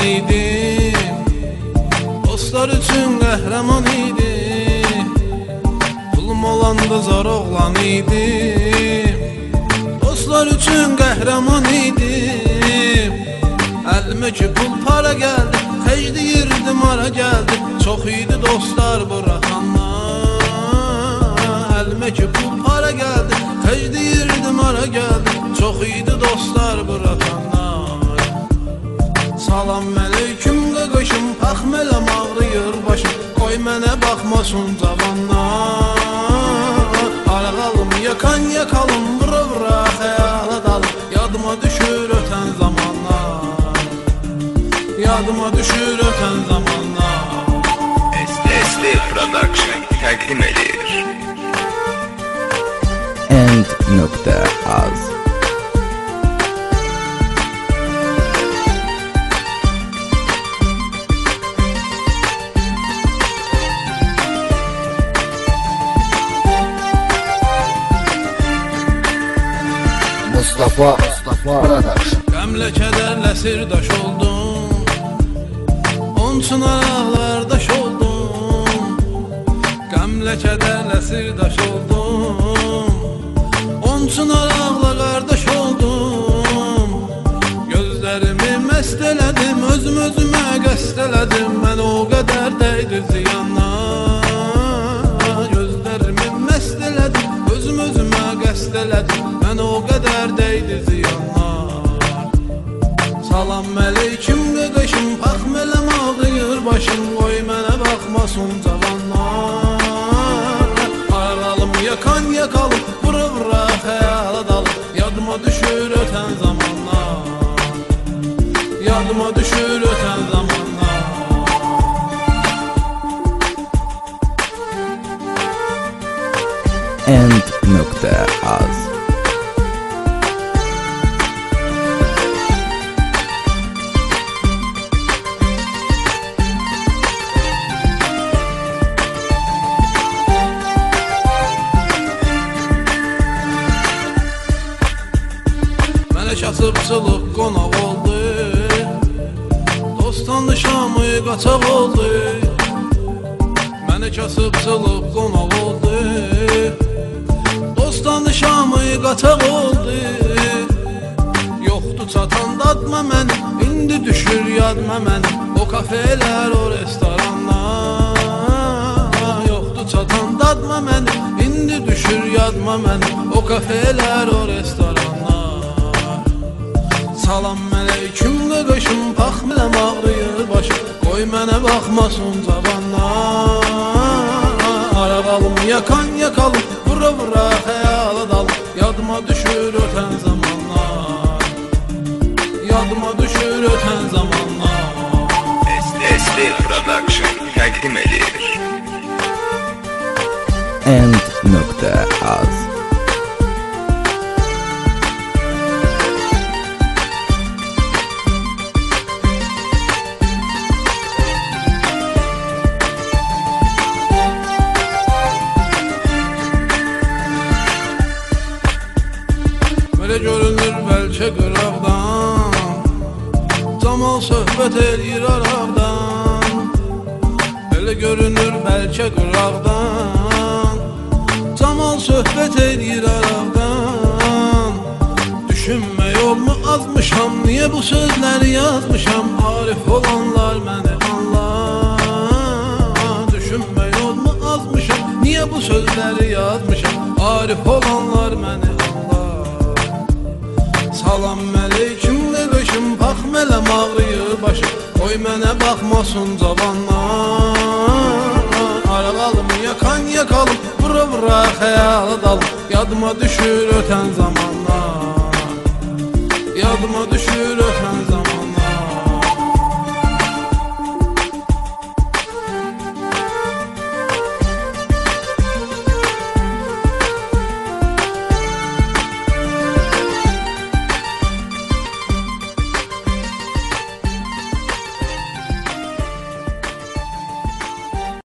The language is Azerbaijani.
idim, dostlar üçün qəhrəman idim. Pulum olanda zor oğlan idim, dostlar üçün qəhrəman idim. Əlimə ki pul para gəldi, xərcləyirdim ara gəldi. Çox idi dostlar buraxanlar. Əlimə ki pul para gəldi, xərcləyirdim ara gəldi. Çox idi dostlar buraxanlar. Salam əleyküm qaqaşım, paxmələm ağrıyır başım. Qoy mənə baxmasın cavanlar. Arağalım yakan yakalım, vura vura xəyala dalım. Yadıma düşür ötən zamanlar, yadıma düşür ötən zamanlar. SSD Production təqdim edir. End.az Mustafa Production. Qəmlə kədərlə sirdaş oldum, onun üçün araqlardaş oldum. Qəmlə kədərlə sirdaş oldum, onun üçün araqla qardaş oldum. Gözlərimi məst elədim, özüm özümə qəst elədim. Mən o qədər dəydi ziyanlar. Gözlərimi məst elədim, özüm özümə qəst elədim. Mən o qədər dəydi ziyanlar. Salam əleyküm qaqaşım, paxmələm ağrıyır başım. Qoy mənə baxmasın cavanlar. Aralım yakan yakalım, vura vura xəyala dalım. Yadıma düşür ötən zamanlar, yadıma düşür ötən zamanlar. End.az Mənə kasıb çılıb qonaq oldu, dost tanışamı qaçaq oldu. Mənə kasıb çılıb qonaq oldu, dost tanışamı qaçaq oldu. Yoxdur çatan dadma mənim, indi düşür yadma mənim. O kafelər, o restoranlar. Yoxdur çatan dadma mənim, indi düşür yadma mənim. O kafelər, o restoranlar. Salam əleyküm qaqaşım, paxmələm ağrıyır başım. Qoy mənə baxmasın cavanlar. Araqalım yakan yakalım, vura vura xəyala dalım. Yadıma düşür ötən zamanlar, yadıma düşür ötən zamanlar. SSD Production təqdim edir. End.az Belə görünür bəlkə qıraqdan, camal söhbət eləyir araqdan. Belə görünür bəlkə qıraqdan, camal söhbət eləyir araqdan. Düşünmək olmu azmışam, niyə bu sözləri yazmışam? Arif olanlar məni anlar. Düşünmək olmu azmışam, niyə bu sözləri yazmışam? Arif olanlar məni anlar. Salam əleyküm qaqaşım, paxmələm ağrıyır başım. Qoy mənə baxmasın cavanlar. Araqalım yakan yakalım, vura vura xəyala dalım. Yadıma düşür ötən zamanlar, yadıma düşür ötən